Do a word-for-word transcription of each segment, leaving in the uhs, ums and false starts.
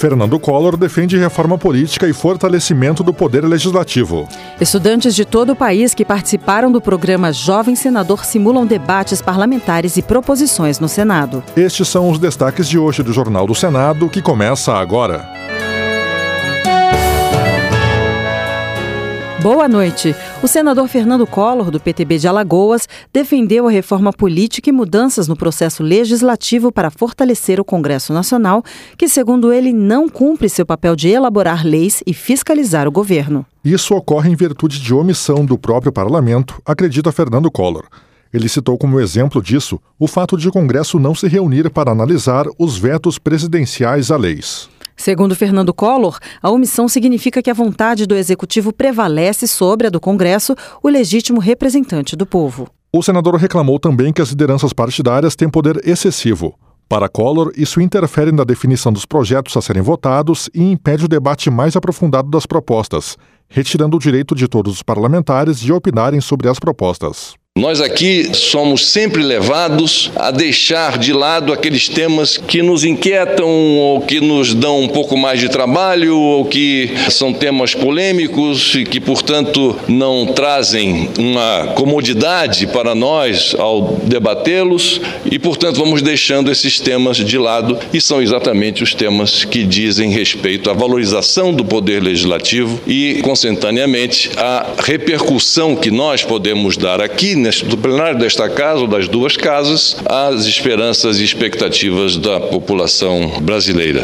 Fernando Collor defende reforma política e fortalecimento do poder legislativo. Estudantes de todo o país que participaram do programa Jovem Senador simulam debates parlamentares e proposições no Senado. Estes são os destaques de hoje do Jornal do Senado, que começa agora. Boa noite. O senador Fernando Collor, do P T B de Alagoas, defendeu a reforma política e mudanças no processo legislativo para fortalecer o Congresso Nacional, que, segundo ele, não cumpre seu papel de elaborar leis e fiscalizar o governo. Isso ocorre em virtude de omissão do próprio parlamento, acredita Fernando Collor. Ele citou como exemplo disso o fato de o Congresso não se reunir para analisar os vetos presidenciais a leis. Segundo Fernando Collor, a omissão significa que a vontade do Executivo prevalece sobre a do Congresso, o legítimo representante do povo. O senador reclamou também que as lideranças partidárias têm poder excessivo. Para Collor, isso interfere na definição dos projetos a serem votados e impede o debate mais aprofundado das propostas, retirando o direito de todos os parlamentares de opinarem sobre as propostas. Nós aqui somos sempre levados a deixar de lado aqueles temas que nos inquietam ou que nos dão um pouco mais de trabalho ou que são temas polêmicos e que, portanto, não trazem uma comodidade para nós ao debatê-los e, portanto, vamos deixando esses temas de lado e são exatamente os temas que dizem respeito à valorização do poder legislativo e, consentaneamente, à repercussão que nós podemos dar aqui do plenário desta casa ou das duas casas, as esperanças e expectativas da população brasileira.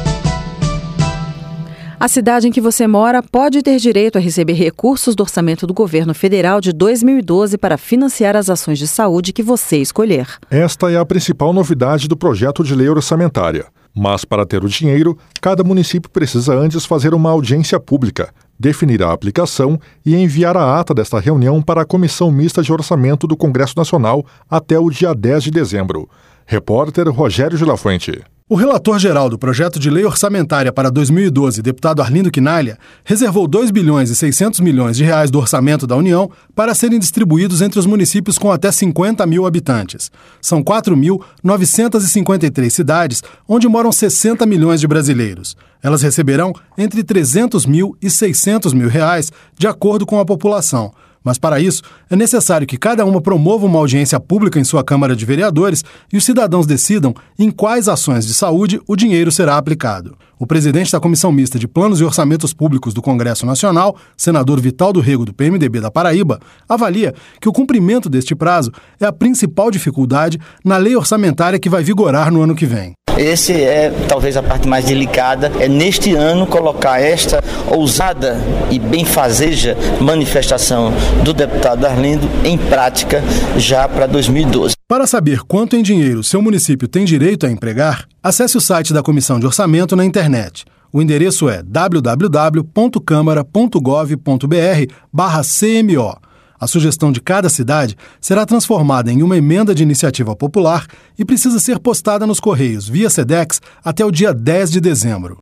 A cidade em que você mora pode ter direito a receber recursos do orçamento do governo federal de dois mil e doze para financiar as ações de saúde que você escolher. Esta é a principal novidade do projeto de lei orçamentária. Mas, para ter o dinheiro, cada município precisa antes fazer uma audiência pública, definir a aplicação e enviar a ata desta reunião para a Comissão Mista de Orçamento do Congresso Nacional até o dia dez de dezembro. Repórter Rogério de la Fuente. O relator-geral do projeto de lei orçamentária para dois mil e doze, deputado Arlindo Quinalha, reservou dois bilhões e seiscentos milhões de reais do orçamento da União para serem distribuídos entre os municípios com até cinquenta mil habitantes. São quatro mil novecentas e cinquenta e três cidades, onde moram sessenta milhões de brasileiros. Elas receberão entre trezentos mil e seiscentos mil reais, de acordo com a população. Mas, para isso, é necessário que cada uma promova uma audiência pública em sua Câmara de Vereadores e os cidadãos decidam em quais ações de saúde o dinheiro será aplicado. O presidente da Comissão Mista de Planos e Orçamentos Públicos do Congresso Nacional, senador Vital do Rego, do P M D B da Paraíba, avalia que o cumprimento deste prazo é a principal dificuldade na lei orçamentária que vai vigorar no ano que vem. Esse é talvez a parte mais delicada, é neste ano colocar esta ousada e benfazeja manifestação do deputado Arlindo em prática já para dois mil e doze. Para saber quanto em dinheiro seu município tem direito a empregar, acesse o site da Comissão de Orçamento na internet. O endereço é w w w ponto câmara ponto gov ponto b r barra C M O. A sugestão de cada cidade será transformada em uma emenda de iniciativa popular e precisa ser postada nos Correios via SEDEX até o dia dez de dezembro.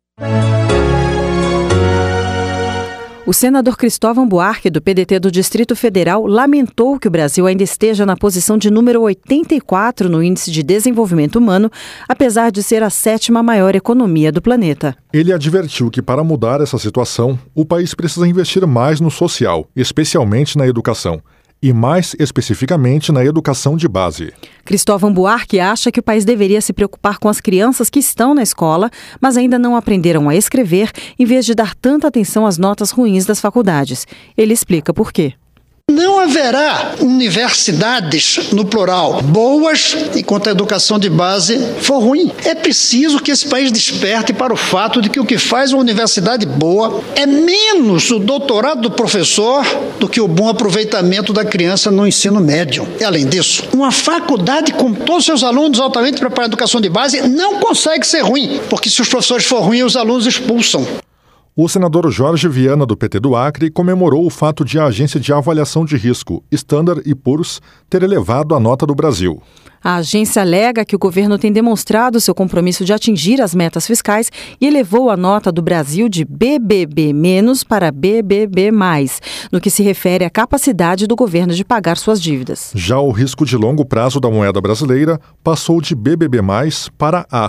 O senador Cristóvão Buarque, do P D T do Distrito Federal, lamentou que o Brasil ainda esteja na posição de número oitenta e quatro no Índice de Desenvolvimento Humano, apesar de ser a sétima maior economia do planeta. Ele advertiu que, para mudar essa situação, o país precisa investir mais no social, especialmente na educação. E mais especificamente na educação de base. Cristóvão Buarque acha que o país deveria se preocupar com as crianças que estão na escola, mas ainda não aprenderam a escrever, em vez de dar tanta atenção às notas ruins das faculdades. Ele explica por quê. Não haverá universidades, no plural, boas enquanto a educação de base for ruim. É preciso que esse país desperte para o fato de que o que faz uma universidade boa é menos o doutorado do professor do que o bom aproveitamento da criança no ensino médio. E, além disso, uma faculdade com todos os seus alunos altamente preparados para a educação de base não consegue ser ruim, porque se os professores forem ruins, os alunos expulsam. O senador Jorge Viana, do P T do Acre, comemorou o fato de a agência de avaliação de risco, Standard e Poor's, ter elevado a nota do Brasil. A agência alega que o governo tem demonstrado seu compromisso de atingir as metas fiscais e elevou a nota do Brasil de B B B menos para B B B mais, no que se refere à capacidade do governo de pagar suas dívidas. Já o risco de longo prazo da moeda brasileira passou de B B B mais para A.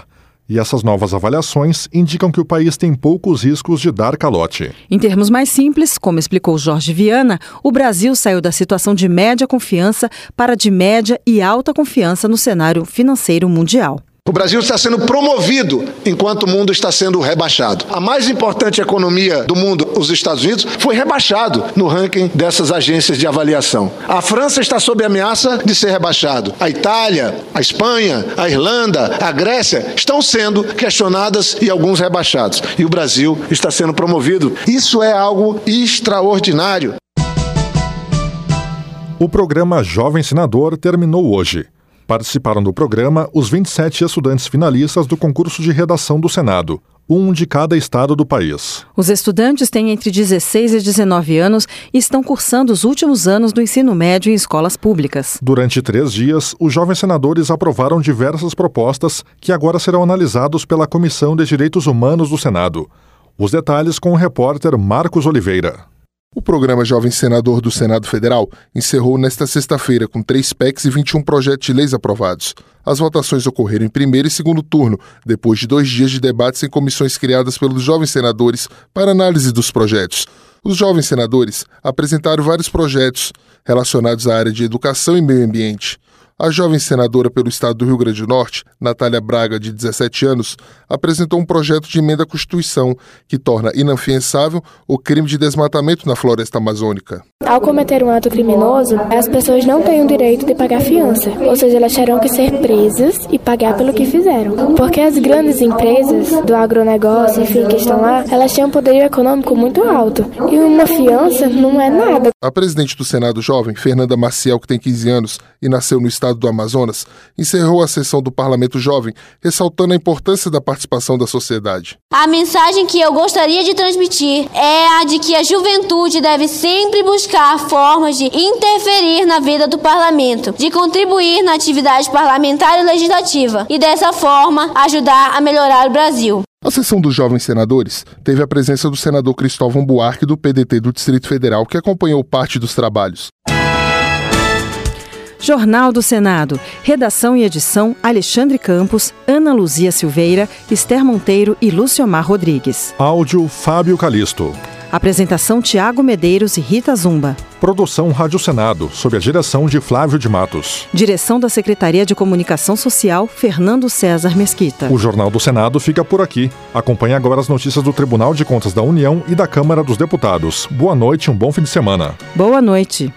E essas novas avaliações indicam que o país tem poucos riscos de dar calote. Em termos mais simples, como explicou Jorge Viana, o Brasil saiu da situação de média confiança para de média e alta confiança no cenário financeiro mundial. O Brasil está sendo promovido enquanto o mundo está sendo rebaixado. A mais importante economia do mundo, os Estados Unidos, foi rebaixado no ranking dessas agências de avaliação. A França está sob ameaça de ser rebaixado. A Itália, a Espanha, a Irlanda, a Grécia estão sendo questionadas e alguns rebaixados. E o Brasil está sendo promovido. Isso é algo extraordinário. O programa Jovem Senador terminou hoje. Participaram do programa os vinte e sete estudantes finalistas do concurso de redação do Senado, um de cada estado do país. Os estudantes têm entre dezesseis e dezenove anos e estão cursando os últimos anos do ensino médio em escolas públicas. Durante três dias, os jovens senadores aprovaram diversas propostas que agora serão analisados pela Comissão de Direitos Humanos do Senado. Os detalhes com o repórter Marcos Oliveira. O programa Jovem Senador do Senado Federal encerrou nesta sexta-feira com três P E Cs e vinte e um projetos de leis aprovados. As votações ocorreram em primeiro e segundo turno, depois de dois dias de debates em comissões criadas pelos jovens senadores para análise dos projetos. Os jovens senadores apresentaram vários projetos relacionados à área de educação e meio ambiente. A jovem senadora pelo estado do Rio Grande do Norte, Natália Braga, de dezessete anos, apresentou um projeto de emenda à Constituição que torna inafiançável o crime de desmatamento na floresta amazônica. Ao cometer um ato criminoso, as pessoas não têm o direito de pagar fiança, ou seja, elas terão que ser presas e pagar pelo que fizeram. Porque as grandes empresas do agronegócio, enfim, que estão lá, elas têm um poderio econômico muito alto, e uma fiança não é nada. A presidente do Senado Jovem, Fernanda Maciel, que tem quinze anos e nasceu no estado do Amazonas, encerrou a sessão do Parlamento Jovem, ressaltando a importância da participação da sociedade. A mensagem que eu gostaria de transmitir é a de que a juventude deve sempre buscar formas de interferir na vida do parlamento, de contribuir na atividade parlamentar e legislativa e, dessa forma, ajudar a melhorar o Brasil. A sessão dos jovens senadores teve a presença do senador Cristóvão Buarque, do P D T do Distrito Federal, que acompanhou parte dos trabalhos. Jornal do Senado. Redação e edição Alexandre Campos, Ana Luzia Silveira, Esther Monteiro e Luciomar Rodrigues. Áudio Fábio Calisto. Apresentação Tiago Medeiros e Rita Zumba. Produção Rádio Senado, sob a direção de Flávio de Matos. Direção da Secretaria de Comunicação Social, Fernando César Mesquita. O Jornal do Senado fica por aqui. Acompanhe agora as notícias do Tribunal de Contas da União e da Câmara dos Deputados. Boa noite e um bom fim de semana. Boa noite.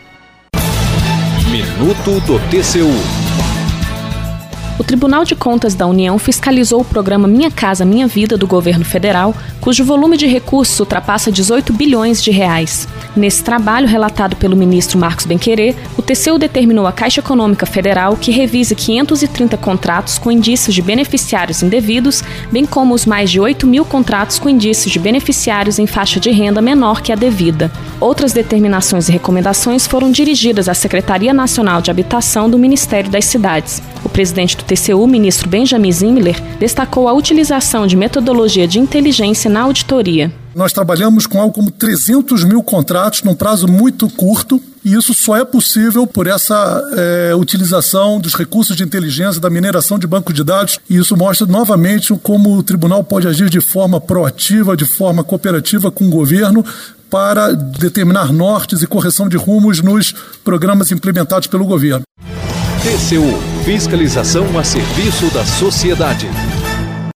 Minuto do T C U. O Tribunal de Contas da União fiscalizou o programa Minha Casa Minha Vida do governo federal, cujo volume de recursos ultrapassa dezoito bilhões de reais. Nesse trabalho relatado pelo ministro Marcos Benquerê, o T C U determinou à Caixa Econômica Federal que revise quinhentos e trinta contratos com indícios de beneficiários indevidos, bem como os mais de oito mil contratos com indícios de beneficiários em faixa de renda menor que a devida. Outras determinações e recomendações foram dirigidas à Secretaria Nacional de Habitação do Ministério das Cidades. O presidente do T C U, ministro Benjamin Zimler, destacou a utilização de metodologia de inteligência na auditoria. Nós trabalhamos com algo como trezentos mil contratos num prazo muito curto, e isso só é possível por essa é, utilização dos recursos de inteligência, da mineração de banco de dados, e isso mostra novamente como o tribunal pode agir de forma proativa, de forma cooperativa com o governo, para determinar nortes e correção de rumos nos programas implementados pelo governo. T C U, fiscalização a serviço da sociedade.